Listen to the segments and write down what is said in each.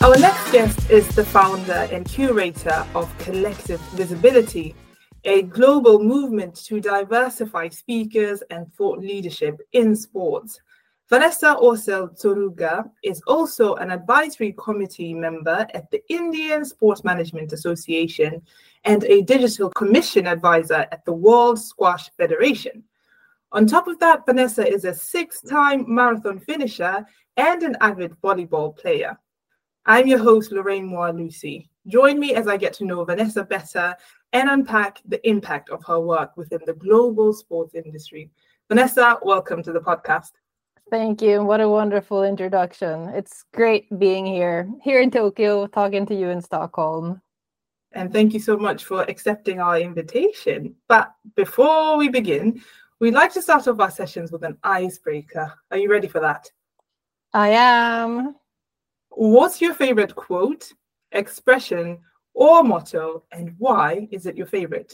Our next guest is the founder and curator of Collective Visibility, a global movement to diversify speakers and thought leadership in sports. Vanessa Orsel-Toruga is also an advisory committee member at the Indian Sports Management Association and a digital commission advisor at the World Squash Federation. On top of that, Vanessa is a 6-time marathon finisher and an avid volleyball player. I'm your host, Lorraine Moore-Lucy. Join me as I get to know Vanessa better and unpack the impact of her work within the global sports industry. Vanessa, welcome to the podcast. Thank you. What a wonderful introduction. It's great being here in Tokyo, talking to you in Stockholm. And thank you so much for accepting our invitation. But before we begin, we'd like to start off our sessions with an icebreaker. Are you ready for that? I am. What's your favorite quote, expression, or motto, and why is it your favorite?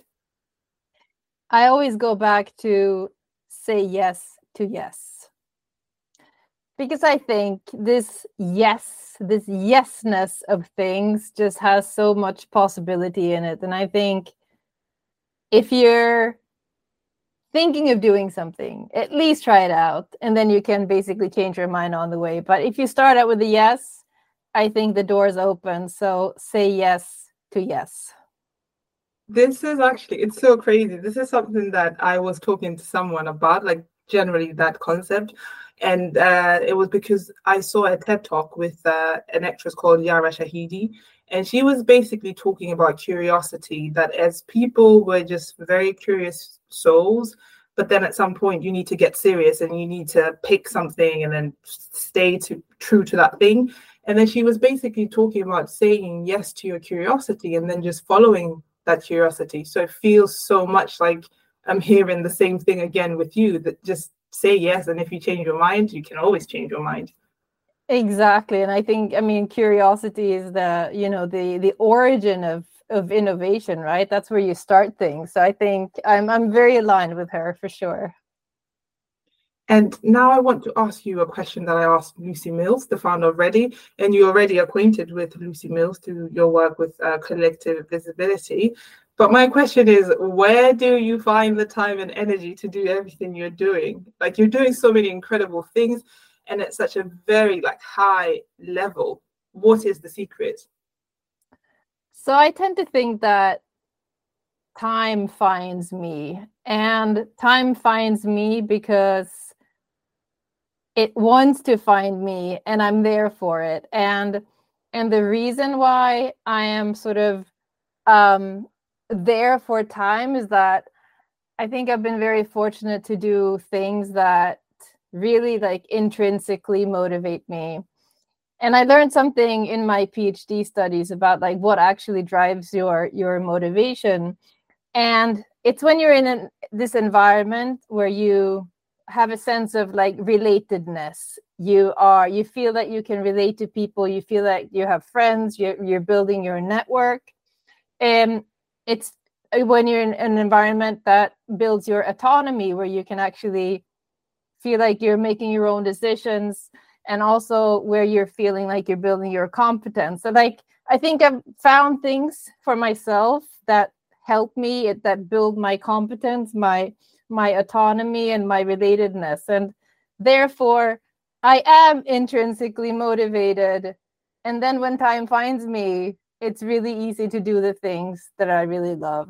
I always go back to say yes to yes. Because I think this yesness of things just has so much possibility in it. And I think if you're thinking of doing something, at least try it out. And then you can basically change your mind on the way. But if you start out with a yes, I think the door's open. So say yes to yes. This is actually, it's so crazy. This is something that I was talking to someone about, like generally that concept. And it was because I saw a TED Talk with an actress called Yara Shahidi. And she was basically talking about curiosity, that as people were just very curious souls, but then at some point you need to get serious and you need to pick something and then stay true to that thing. And then she was basically talking about saying yes to your curiosity and then just following that curiosity. So it feels so much like I'm hearing the same thing again with you, that just say yes. And if you change your mind, you can always change your mind. Exactly. And I think, curiosity is the origin of innovation, right? That's where you start things. So I think I'm very aligned with her for sure. And now I want to ask you a question that I asked Lucy Mills, the founder of Ready, and you're already acquainted with Lucy Mills through your work with Collective Visibility. But my question is, where do you find the time and energy to do everything you're doing? Like, you're doing so many incredible things and at such a very high level. What is the secret? So I tend to think that time finds me, and time finds me because it wants to find me, and I'm there for it. And the reason why I am sort of there for time is that I think I've been very fortunate to do things that really intrinsically motivate me. And I learned something in my PhD studies about what actually drives your motivation. And it's when you're in this environment where you have a sense of relatedness. You feel that you can relate to people. You feel that you have friends. You're building your network. And it's when you're in an environment that builds your autonomy, where you can actually feel like you're making your own decisions, and also where you're feeling like you're building your competence. So I think I've found things for myself that help me, that build my competence, my autonomy, and my relatedness. And therefore, I am intrinsically motivated. And then when time finds me, it's really easy to do the things that I really love.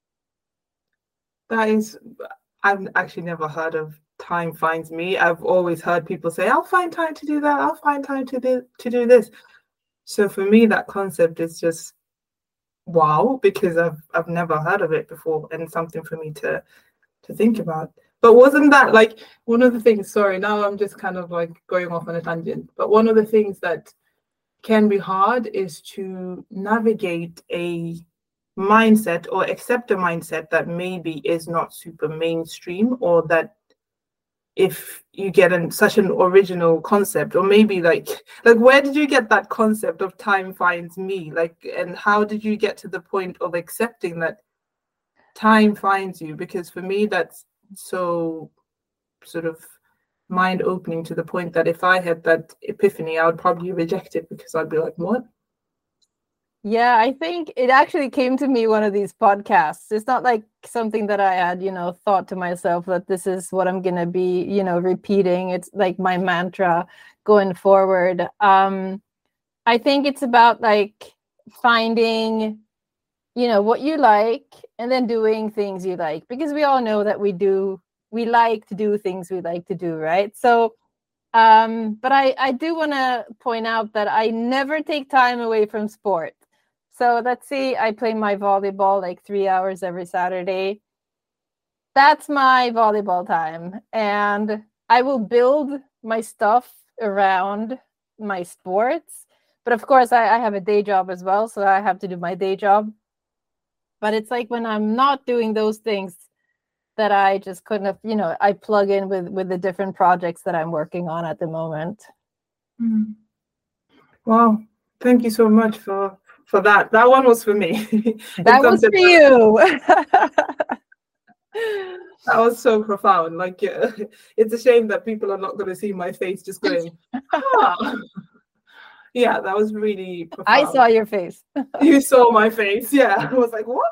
I've actually never heard of time finds me. I've always heard people say, I'll find time to do that. I'll find time to do this. So for me, that concept is just wow, because I've never heard of it before, and something for me to think about. But wasn't that one of the things, sorry, now I'm just kind of going off on a tangent, but one of the things that can be hard is to navigate a mindset or accept a mindset that maybe is not super mainstream, or that if you get such an original concept, or maybe where did you get that concept of time finds me? And how did you get to the point of accepting that time finds you? Because for me, that's so sort of mind-opening, to the point that if I had that epiphany, I would probably reject it, because I'd be like, what? Yeah, I think it actually came to me one of these podcasts. It's not like something that I had, thought to myself that this is what I'm gonna be, repeating. It's like my mantra going forward. I think it's about like finding, what you like and then doing things you like, because we all know that we like to do things we like to do, right? So but I do want to point out that I never take time away from sport. So let's see, I play my volleyball like 3 hours every Saturday. That's my volleyball time. And I will build my stuff around my sports. But of course, I have a day job as well. So I have to do my day job. But it's like when I'm not doing those things that I just couldn't have, I plug in with the different projects that I'm working on at the moment. Mm. Wow. Thank you so much for that. That one was for me. That was for you. That was so profound. Like, it's a shame that people are not going to see my face just going, ah. Yeah, that was really profound. I saw your face. You saw my face. Yeah. I was like, what?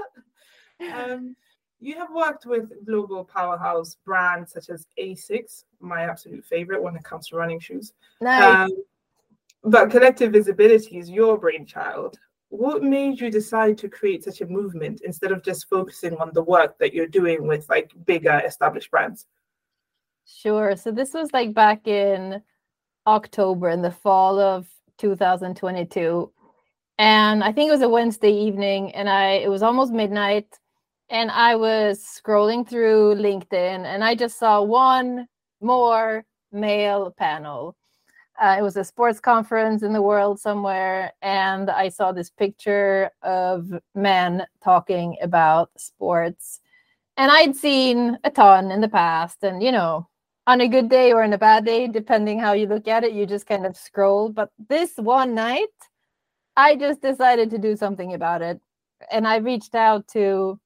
You have worked with global powerhouse brands such as ASICS, my absolute favorite when it comes to running shoes. Nice. But Collective Visibility is your brainchild. What made you decide to create such a movement instead of just focusing on the work that you're doing with like bigger established brands? Sure. So this was like back in October, in the fall of 2022. And I think it was a Wednesday evening, and it was almost midnight, and I was scrolling through LinkedIn, and I just saw one more male panel. It was a sports conference in the world somewhere, and I saw this picture of men talking about sports. And I'd seen a ton in the past, and on a good day or in a bad day, depending how you look at it, you just kind of scroll. But this one night, I just decided to do something about it. And I reached out to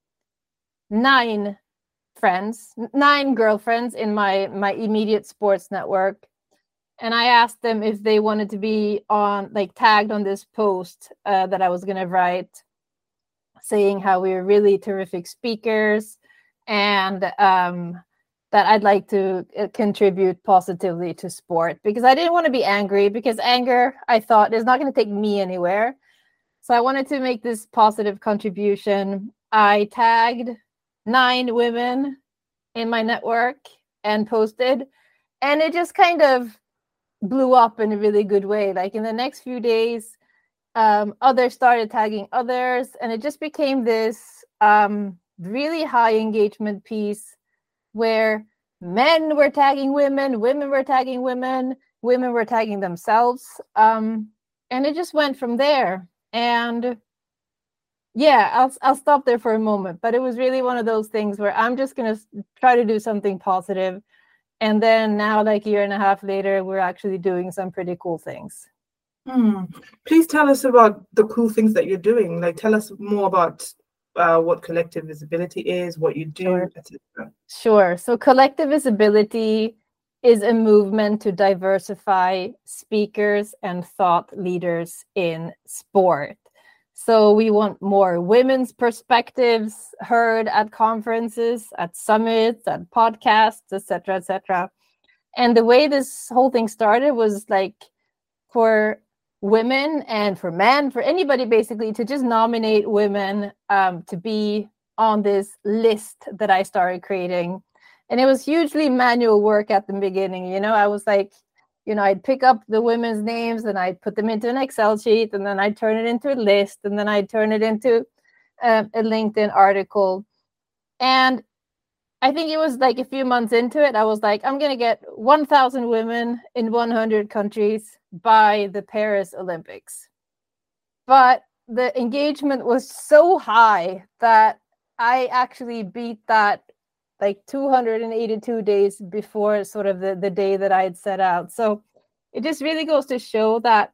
9 girlfriends in my immediate sports network. And I asked them if they wanted to be tagged on this post that I was going to write, saying how we were really terrific speakers and that I'd like to contribute positively to sport, because I didn't want to be angry, because anger, I thought, is not going to take me anywhere. So I wanted to make this positive contribution. I tagged 9 women in my network and posted, and it just kind of blew up in a really good way. Like in the next few days, others started tagging others, and it just became this really high engagement piece where men were tagging women, women were tagging women, women were tagging themselves. And it just went from there. And yeah, I'll stop there for a moment. But it was really one of those things where I'm just going to try to do something positive. And then now, like a year and a half later, we're actually doing some pretty cool things. Please tell us about the cool things that you're doing. Like, tell us more about what Collective Visibility is, what you do, Sure. etc. Sure. So Collective Visibility is a movement to diversify speakers and thought leaders in sport. So we want more women's perspectives heard at conferences, at summits, at podcasts, etc., etc. And the way this whole thing started was like for women and for men, for anybody basically, to just nominate women to be on this list that I started creating. And it was hugely manual work at the beginning. I was like, I'd pick up the women's names and I'd put them into an Excel sheet, and then I'd turn it into a list, and then I'd turn it into a LinkedIn article. And I think it was like a few months into it, I was like, I'm going to get 1,000 women in 100 countries by the Paris Olympics. But the engagement was so high that I actually beat that like 282 days before sort of the day that I had set out. So it just really goes to show that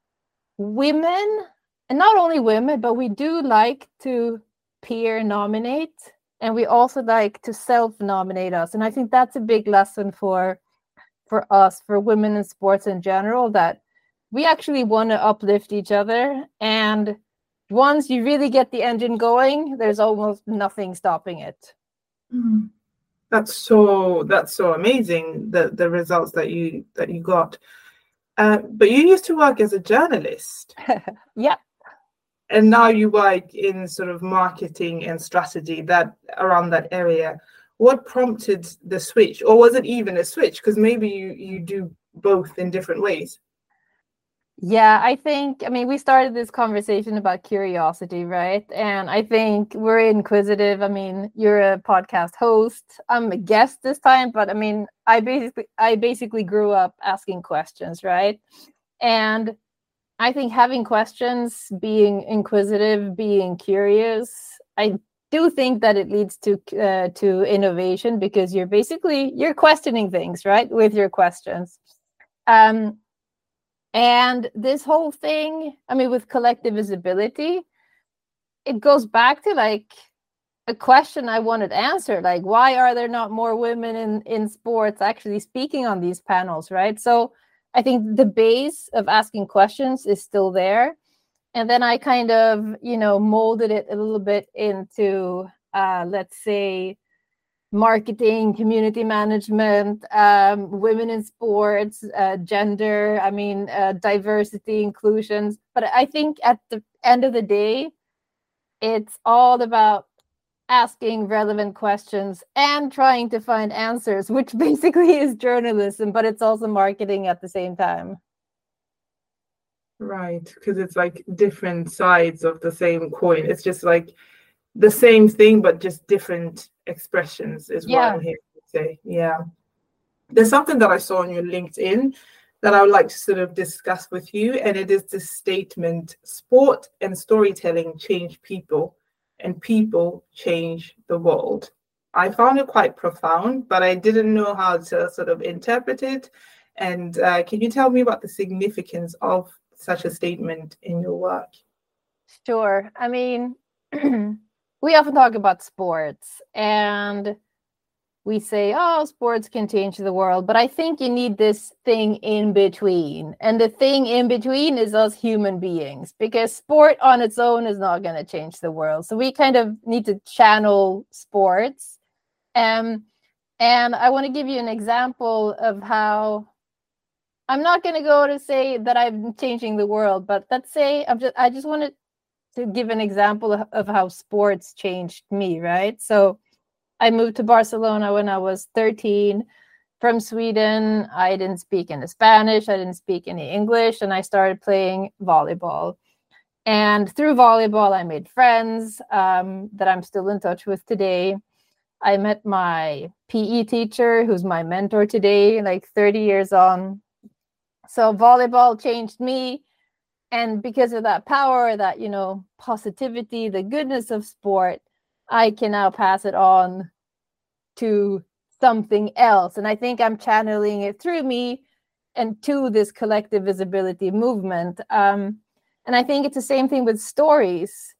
women, and not only women, but we do like to peer nominate, and we also like to self-nominate us. And I think that's a big lesson for us, for women in sports in general, that we actually want to uplift each other. And once you really get the engine going, there's almost nothing stopping it. Mm. That's so amazing, the results that you got. But you used to work as a journalist. Yeah. And now you work in sort of marketing and strategy that around that area. What prompted the switch? Or was it even a switch? Because maybe you do both in different ways. Yeah, I mean, we started this conversation about curiosity, right? And I think we're inquisitive. I mean, you're a podcast host. I'm a guest this time, but I mean, I basically grew up asking questions, right? And I think having questions, being inquisitive, being curious, I do think that it leads to innovation, because you're questioning things, right, with your questions. And this whole thing, I mean, with collective visibility, it goes back to like a question I wanted answered, like, why are there not more women in sports actually speaking on these panels, right? So I think the base of asking questions is still there. And then I kind of, molded it a little bit into, let's say, marketing, community management, women in sports, gender, I mean, diversity, inclusions. But I think at the end of the day, it's all about asking relevant questions and trying to find answers, which basically is journalism, but it's also marketing at the same time. Right, because it's like different sides of the same coin. It's just like the same thing, but just different expressions is what I'm hearing you say. Yeah. There's something that I saw on your LinkedIn that I would like to sort of discuss with you, and it is this statement: sport and storytelling change people, and people change the world. I found it quite profound, but I didn't know how to sort of interpret it. And can you tell me about the significance of such a statement in your work? Sure. I mean, we often talk about sports and we say, oh, sports can change the world. But I think you need this thing in between. And the thing in between is us human beings, because sport on its own is not going to change the world. So we kind of need to channel sports. And I want to give you an example of how I'm not going to go to say that I'm changing the world, but let's say I just wanted to give an example of how sports changed me, right? So I moved to Barcelona when I was 13 from Sweden. I didn't speak any Spanish. I didn't speak any English. And I started playing volleyball. And through volleyball, I made friends that I'm still in touch with today. I met my PE teacher, who's my mentor today, like 30 years on. So volleyball changed me. And because of that power, that, positivity, the goodness of sport, I can now pass it on to something else. And I think I'm channeling it through me and to this collective visibility movement. And I think it's the same thing with stories.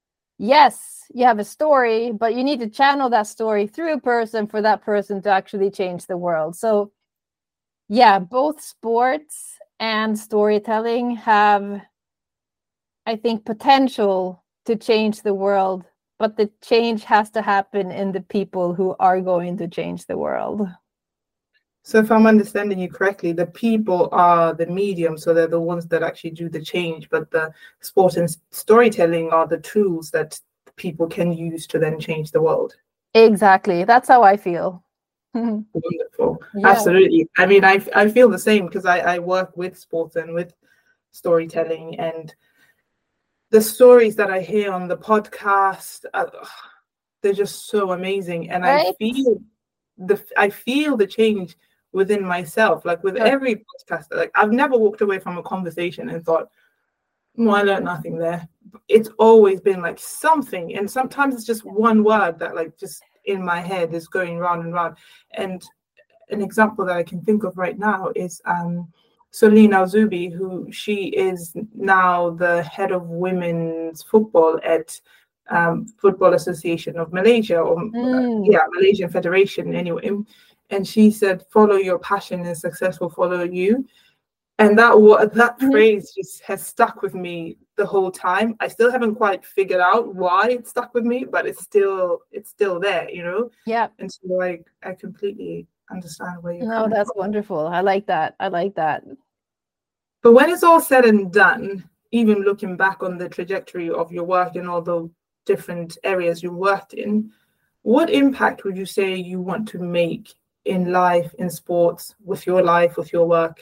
Yes, you have a story, but you need to channel that story through a person for that person to actually change the world. So yeah, both sports and storytelling have, I think, potential to change the world, but the change has to happen in the people who are going to change the world. So if I'm understanding you correctly, the people are the medium, so they're the ones that actually do the change, but the sport and storytelling are the tools that people can use to then change the world. Exactly. That's how I feel. Wonderful. Yeah. Absolutely. I mean, I feel the same, because I work with sports and with storytelling, and the stories that I hear on the podcast, they're just so amazing. And right? I feel the change within myself, like with every podcast. Like I've never walked away from a conversation and thought, oh, I learned nothing there. It's always been like something, and sometimes it's just one word that like just in my head is going round and round. And an example that I can think of right now is Soline Al-Zubi, who she is now the head of women's football at Football Association of Malaysia, or Malaysian Federation anyway. And she said, follow your passion and success will follow you. And that phrase just has stuck with me the whole time. I still haven't quite figured out why it stuck with me, but it's still there, you know? Yeah. And so I completely understand where you're No, coming that's from. wonderful. I like that. I like that. But when it's all said and done, even looking back on the trajectory of your work in all the different areas you worked in, what impact would you say you want to make in life, in sports, with your life, with your work?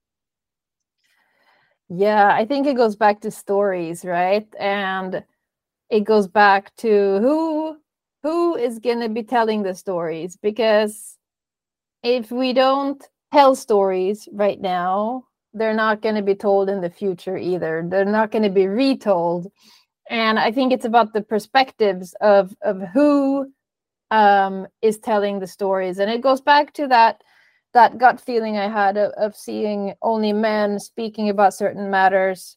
Yeah, I think it goes back to stories, right? And it goes back to who is going to be telling the stories, because if we don't tell stories right now, they're not going to be told in the future either. They're not going to be retold. And I think it's about the perspectives of who is telling the stories. And it goes back to that gut feeling I had of seeing only men speaking about certain matters.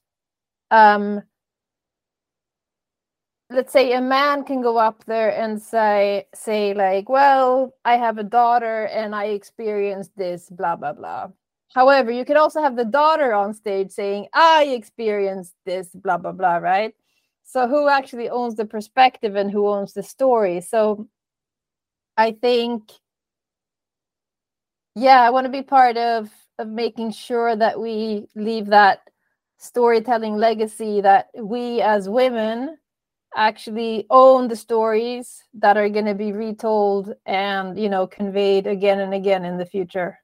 Let's say a man can go up there and say like, well, I have a daughter and I experienced this, blah, blah, blah. However, you could also have the daughter on stage saying, I experienced this, blah, blah, blah, right? So who actually owns the perspective and who owns the story? So I think, yeah, I want to be part of making sure that we leave that storytelling legacy, that we as women actually own the stories that are going to be retold and, you know, conveyed again and again in the future.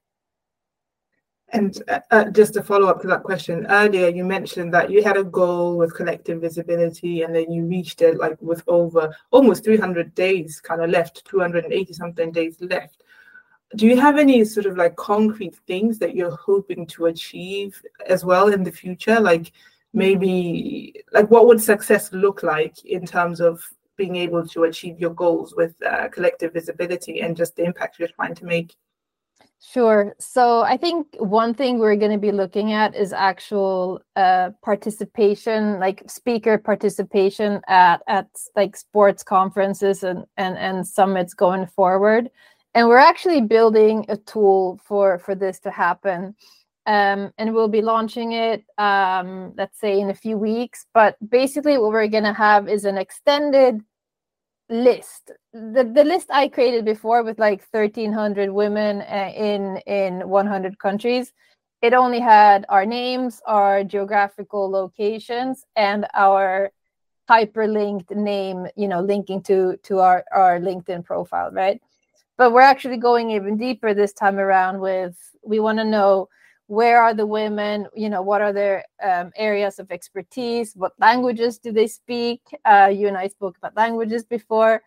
And just to follow up to that question, earlier you mentioned that you had a goal with collective visibility, and then you reached it like with over almost 300 days kind of left, 280 something days left. Do you have any sort of like concrete things that you're hoping to achieve as well in the future? Like maybe like what would success look like in terms of being able to achieve your goals with collective visibility and just the impact you're trying to make? Sure. So I think one thing we're going to be looking at is actual participation, like speaker participation at like sports conferences and summits going forward. And we're actually building a tool for this to happen. And we'll be launching it, let's say in a few weeks. But basically what we're going to have is an extended list. The list I created before with like 1,300 women in 100 countries, it only had our names, our geographical locations, and our hyperlinked name, you know, linking to our LinkedIn profile, right? But we're actually going even deeper this time around with, we want to know where are the women, you know, what are their areas of expertise, what languages do they speak? You and I spoke about languages before.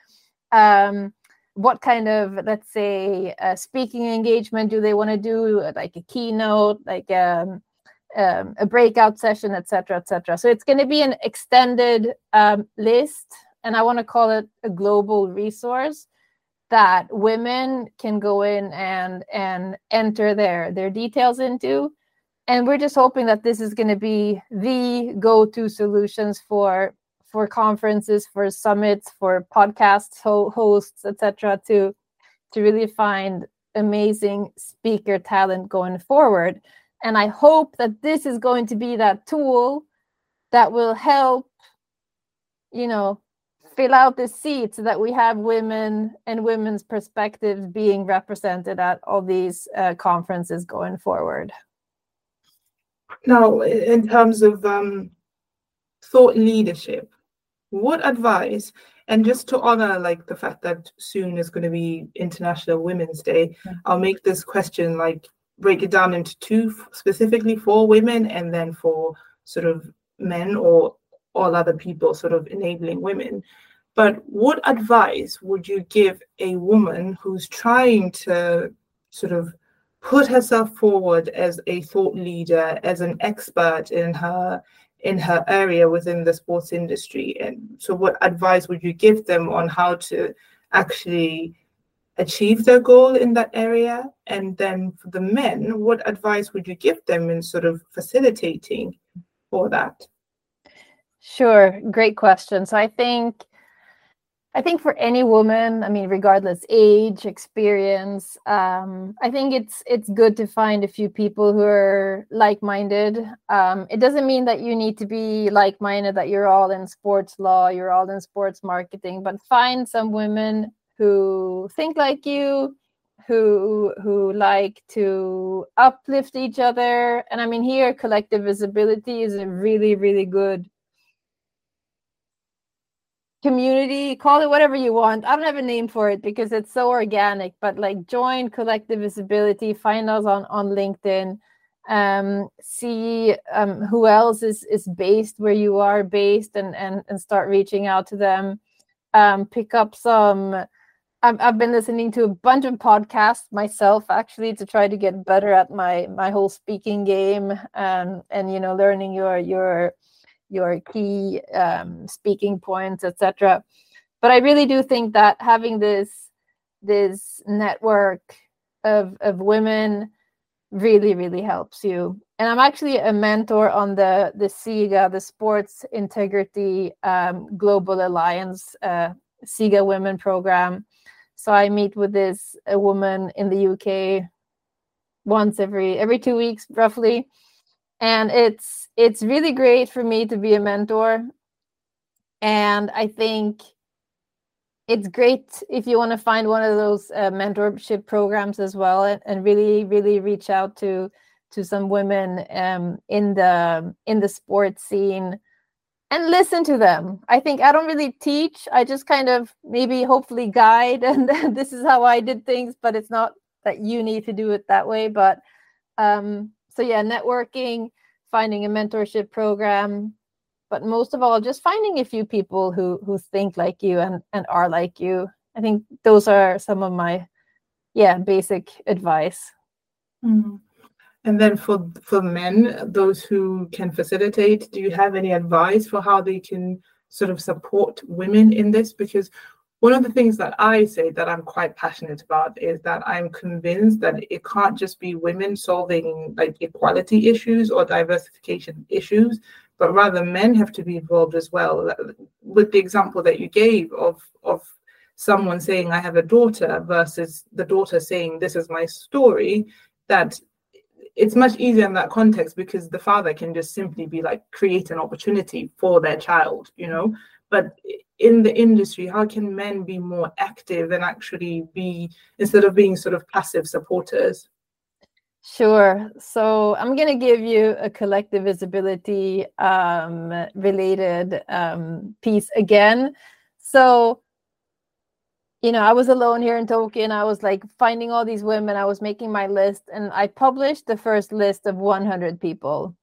What kind of, let's say, speaking engagement do they want to do, like a keynote, like a breakout session, etc., etc. So it's going to be an extended list, and I want to call it a global resource that women can go in and enter their details into. And we're just hoping that this is going to be the go-to solutions for conferences, for summits, for podcasts, hosts, etc., to really find amazing speaker talent going forward. And I hope that this is going to be that tool that will help, you know, fill out the seat so that we have women and women's perspectives being represented at all these conferences going forward. Now, in terms of thought leadership, what advice, and just to honor like the fact that soon is going to be International Women's Day, I'll make this question like break it down into two, specifically for women and then for sort of men or all other people sort of enabling women. But what advice would you give a woman who's trying to sort of put herself forward as a thought leader, as an expert in her area within the sports industry? And so what advice would you give them on how to actually achieve their goal in that area? And then for the men, what advice would you give them in sort of facilitating for that? Sure, great question. So I think I think for any woman, I mean, regardless age, experience, I think it's good to find a few people who are like-minded. It doesn't mean that you need to be like-minded, that you're all in sports law, you're all in sports marketing, but find some women who think like you, who like to uplift each other. And I mean, here, collective visibility is a really, really good community, call it whatever you want. I don't have a name for it because it's so organic, but like join collective visibility, find us on LinkedIn, see who else is based where you are based, and start reaching out to them. Pick up some. I've been listening to a bunch of podcasts myself, actually, to try to get better at my whole speaking game, and learning your key speaking points, etc. But I really do think that having this network of women really, really helps you. And I'm actually a mentor on the SIGA, the Sports Integrity Global Alliance, SIGA Women Program. So I meet with a woman in the UK once every 2 weeks, roughly. And it's really great for me to be a mentor. And I think it's great if you want to find one of those mentorship programs as well, and really, really reach out to some women in the sports scene and listen to them. I think I don't really teach. I just kind of maybe hopefully guide, and this is how I did things, but it's not that you need to do it that way. But so yeah, networking, finding a mentorship program, but most of all, just finding a few people who think like you and are like you. I think those are some of my basic advice. Mm. And then for men, those who can facilitate, do you have any advice for how they can sort of support women in this? Because one of the things that I say that I'm quite passionate about is that I'm convinced that it can't just be women solving like equality issues or diversification issues, but rather men have to be involved as well. With the example that you gave of someone saying, I have a daughter, versus the daughter saying, this is my story, that it's much easier in that context because the father can just simply be like, create an opportunity for their child, But in the industry, how can men be more active and actually be, instead of being sort of passive supporters? Sure. So I'm going to give you a collective visibility related piece again. So, I was alone here in Tokyo, and I was like finding all these women. I was making my list, and I published the first list of 100 people.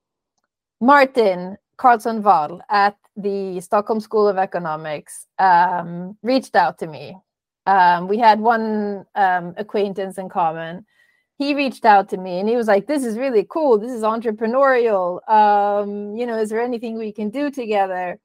Martin Carlson Wahl at the Stockholm School of Economics reached out to me. We had one acquaintance in common. He reached out to me and he was like, this is really cool. This is entrepreneurial. Is there anything we can do together?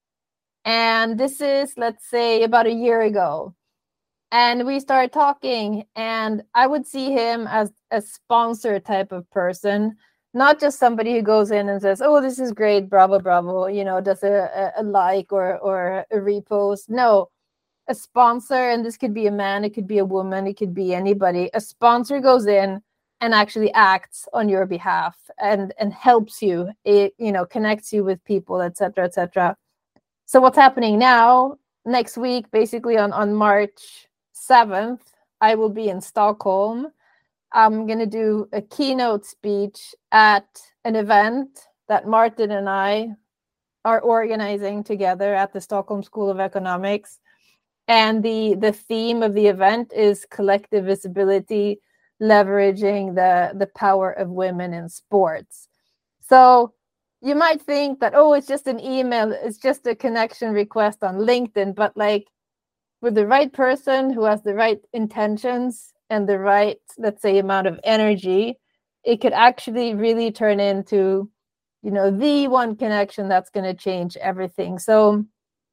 And this is, let's say, about a year ago. And we started talking, and I would see him as a sponsor type of person, not just somebody who goes in and says, oh, this is great, bravo, bravo, does a like or a repost. No, a sponsor, and this could be a man, it could be a woman, it could be anybody. A sponsor goes in and actually acts on your behalf and helps you, connects you with people, etc., etc. So what's happening now, next week, basically on March 7th, I will be in Stockholm. I'm going to do a keynote speech at an event that Martin and I are organizing together at the Stockholm School of Economics. And the theme of the event is collective visibility, leveraging the power of women in sports. So you might think that, oh, it's just an email, it's just a connection request on LinkedIn, but like with the right person who has the right intentions and the right, let's say, amount of energy, it could actually really turn into, the one connection that's going to change everything. So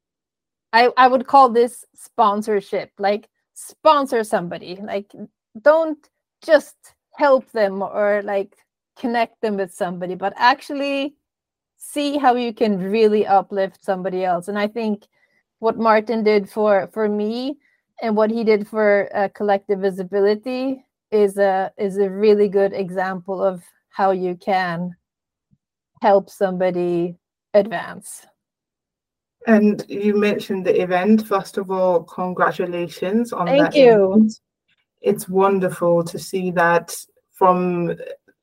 I would call this sponsorship, like sponsor somebody, like don't just help them or like connect them with somebody, but actually see how you can really uplift somebody else. And I think what Martin did for me and what he did for Collective Visibility is a really good example of how you can help somebody advance. And you mentioned the event. First of all, congratulations on Thank that you. event. It's wonderful to see that from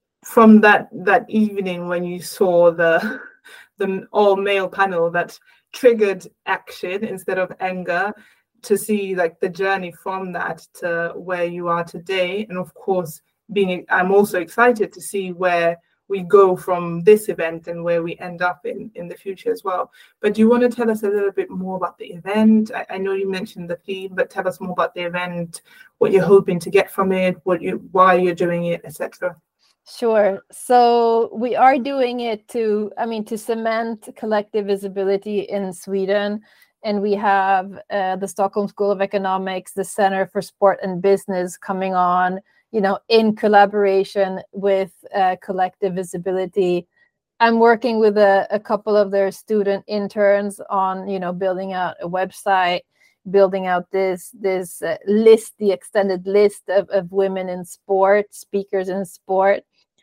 that evening when you saw the all male panel that triggered action instead of anger, to see like the journey from that to where you are today. And of course, I'm also excited to see where we go from this event and where we end up in the future as well. But do you want to tell us a little bit more about the event? I know you mentioned the theme, but tell us more about the event, what you're hoping to get from it, why you're doing it, etc. Sure. So we are doing it to cement collective visibility in Sweden. And we have the Stockholm School of Economics, the Center for Sport and Business coming on, in collaboration with Collective Visibility. I'm working with a couple of their student interns on, building out a website, building out this list, the extended list of women in sport, speakers in sport.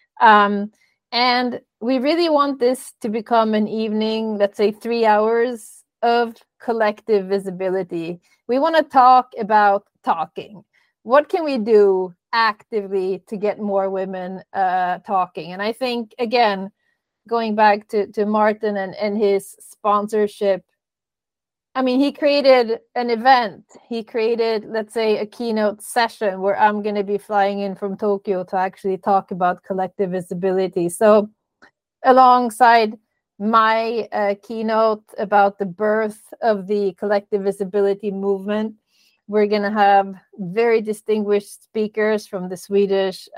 And we really want this to become an evening, let's say 3 hours of collective visibility. We want to talk about talking. What can we do actively to get more women talking? And I think, again, going back to Martin and his sponsorship, he created an event. He created, let's say, a keynote session where I'm going to be flying in from Tokyo to actually talk about collective visibility. So alongside my keynote about the birth of the collective visibility movement, we're going to have very distinguished speakers from the Swedish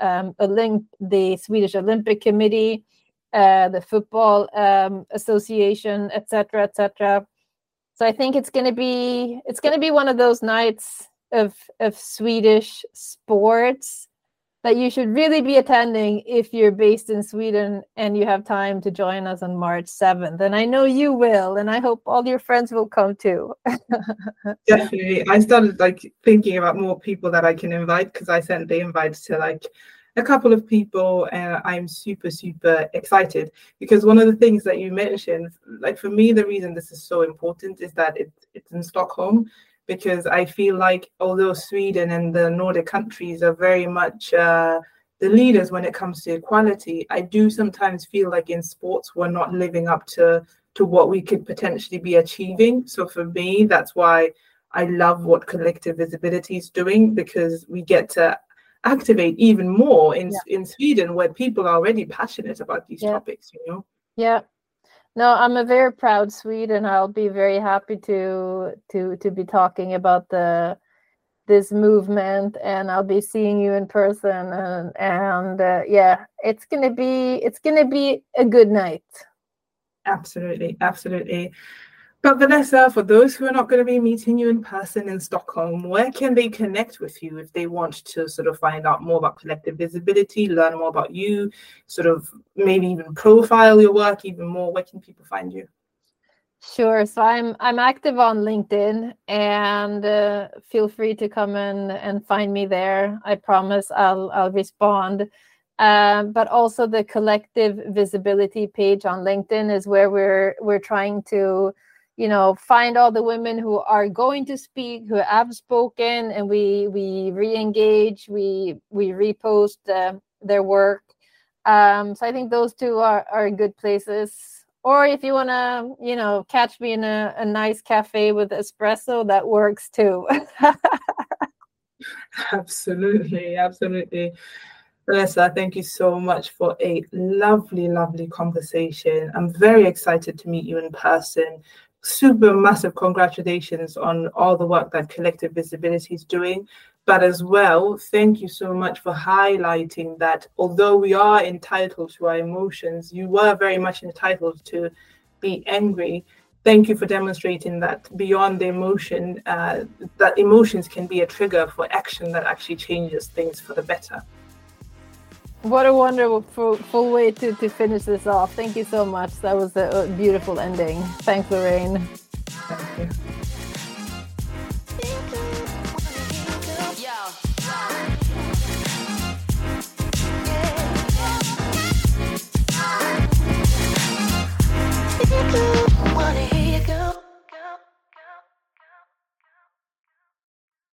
Olympic Committee, the Football Association, etc., etc. So I think it's going to be one of those nights of Swedish sports that you should really be attending if you're based in Sweden and you have time to join us on March 7th. And I know you will, and I hope all your friends will come too. Definitely. I started thinking about more people that I can invite, because I sent the invites to a couple of people, and I'm super, super excited, because one of the things that you mentioned, for me, the reason this is so important is that it's in Stockholm, because I feel like although Sweden and the Nordic countries are very much the leaders when it comes to equality, I do sometimes feel like in sports we're not living up to what we could potentially be achieving. So for me, that's why I love what Collective Visibility is doing, because we get to activate even more in Sweden, where people are already passionate about these topics, Yeah. No, I'm a very proud Swede, and I'll be very happy to be talking about this movement, and I'll be seeing you in person, and it's gonna be a good night. Absolutely. But Vanessa, for those who are not going to be meeting you in person in Stockholm, where can they connect with you if they want to sort of find out more about Collective Visibility, learn more about you, sort of maybe even profile your work even more? Where can people find you? Sure. So I'm active on LinkedIn, and feel free to come and find me there. I promise I'll respond. But also the Collective Visibility page on LinkedIn is where we're trying to, find all the women who are going to speak, who have spoken, and we re-engage, we repost their work. So I think those two are good places. Or if you want to, catch me in a nice cafe with espresso, that works too. Absolutely. Vanessa, thank you so much for a lovely, lovely conversation. I'm very excited to meet you in person. Super massive congratulations on all the work that Collective Visibility is doing. But as well, thank you so much for highlighting that although we are entitled to our emotions, you were very much entitled to be angry. Thank you for demonstrating that beyond the emotion, that emotions can be a trigger for action that actually changes things for the better. What a wonderful way to finish this off. Thank you so much. That was a beautiful ending. Thanks, Lorraine.